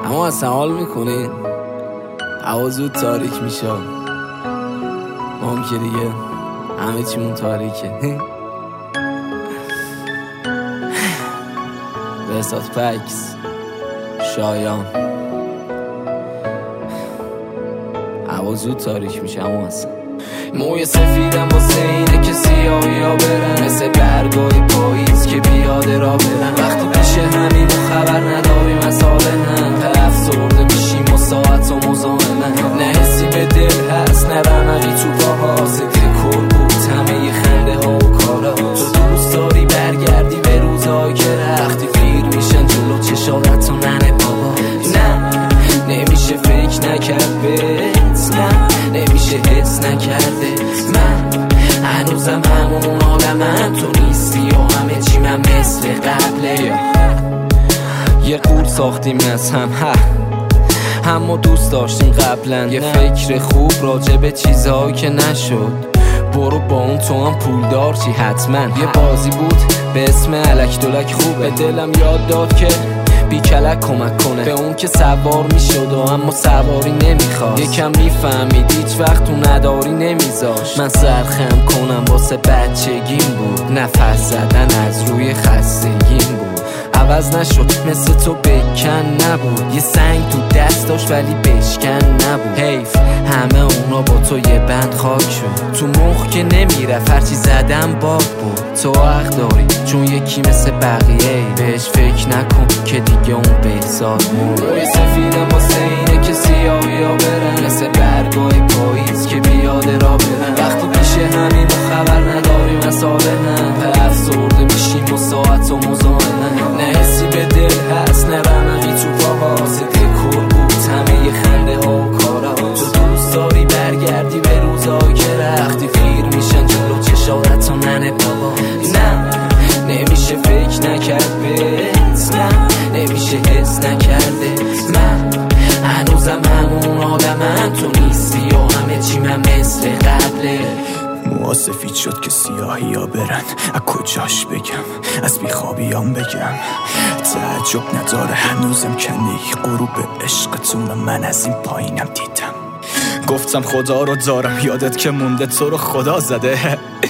اما اصلا حال میکنین هوا زود تاریک میشه، ما هم که دیگه همه چیمون تاریکه. بهزاد پکس، شایان، هوا زود تاریک میشه. اما اصلا موی سفیدم واسه اینه که سیاهی ها برن، مثل برگای پاییز که بیاده را برن. وقتی پیش همین و خبر نداریم از حال هم، افسرده میشیم و ساعت و مزاحمن. نه حسی به دل هست نه رمقی تو پاها، صدق کل بود همه خنده ها و کارا. تو دوست داری برگردی به روزایی که رختی پیر میشن جلو چشارت و ننه بابا. نه نمیشه فکر نکرد بهت، نه نمیشه حس نکرده. من هنوزم همون آدمم، تو نیستی و همه چی من مثل قبله. یه قول ساختیم از هم، همه دوست داشتیم قبلا. یه فکر خوب راجع به چیزهایی که نشد. برو با اون تو هم پولدار چی حتما. یه بازی بود به اسم الک دولک خوبه، دلم یاد داد که بی کلک کمک کنه به اون که سوار میشد و اما سواری نمیخواست. یکم میفهمید هیچ وقت تو نداری نمیذاش من سرخم کنم، واسه بچگیم بود. نفس زدن از روی خستگیم بود. عوض نشد مثل تو بکن نبود. یه سنگ تو دست داشت ولی بشکن نبود. حیف همه اونا با تو یه بند خاک شد. تو مخ که نمیرفت هرچی زدم باگ بود. تو حق داری چون یکی مثل بقیه بهش فکر نکن که دیگه اون بهزاد مون. روی سفیدم واسه اینه که سیاهی ها برن، مثل برگای پاییز که بیاده را برن. وقتی پیش همین و خبر نداریم از حال هم، افسرده میشیم و ساعت و مزاحمن. نه حسی به دل هست نه رمقی تو پاها، صدق کل بود همه خنده ها و کارا. تو دوست داری برگردی به روزایی که رختی پیر میشن جلو چشارت و ننه بابا. نه نمیشه فکر نکرد بهت، نه نمیشه حس نکرده. من هنوزم همون آدمم، تو نیستی و همه چی من مثل قبله. موها سفید شد که سیاهی ها برن، از کجاش بگم از بیخوابیام بگم. تعجب نداره هنوزم کنی غروب عشقتون، من از این پایینم دیدم. گفتم خدا رو دارم یادت که مونده، تو رو خدا زده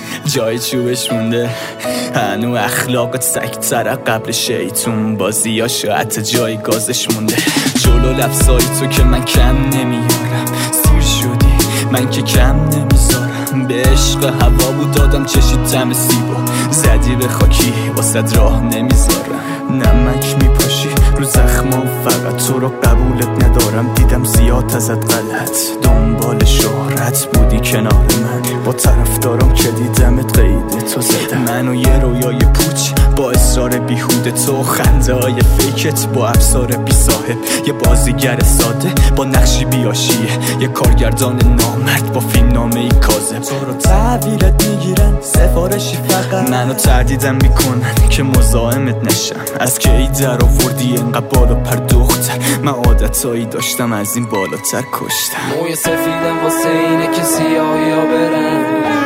جای چوبش مونده. هنو اخلاقت سکتره قبل شیطون بازیاشو حتی جای گازش مونده. جلو لفظایی تو که من کم نمیارم، سیر شدی من که کم نمیذارم. به عشق هوا بود دادم چشید تم سیبو، زدی به خاکی واسد راه نمیذارم. نمک میپاشی رو زخمام، فقط تو رو قبولت ندارم. دیدم زیاد ازت غلط، دنبال شهرت بودی کنار من. با طرفدارم که دیدمت قید تو زدم. منو یه رویای پوچ با اصرار بیهوده، تو خنده های فیکت با افسار بی صاحب. یه بازیگر ساده با نقشی بیاشیه، یه کارگردان نامرد با فیلم نامه ای کاذب. تو رو تحویلت میگیرن سفارشی فقط، منو تردیدم میکنن که مزاحمت نشم. از که ای در آوردی انقدر بالا پر دختر، من عادتایی داشتم از این بالاتر کشتم. موی سفیدم واسه اینه که سیاهی ها برن،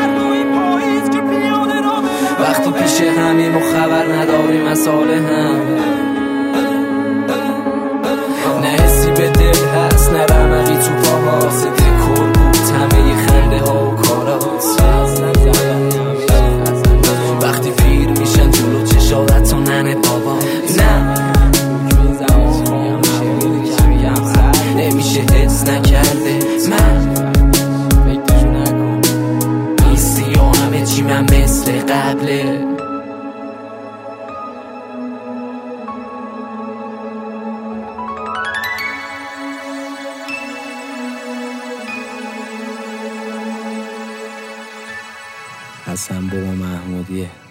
وقتی پیش همیم و خبر نداریم از حال هم. نه حسی به دل هست نه رمقی تو پاها، صدق کل بود همه خنده ها و کارات. وقتی پیر میشن جلو چشارت و ننه بابا. نه نمیشه حس نکرده. من نیستی و همه چی من مثل قبله. حسن بابا محمودیه.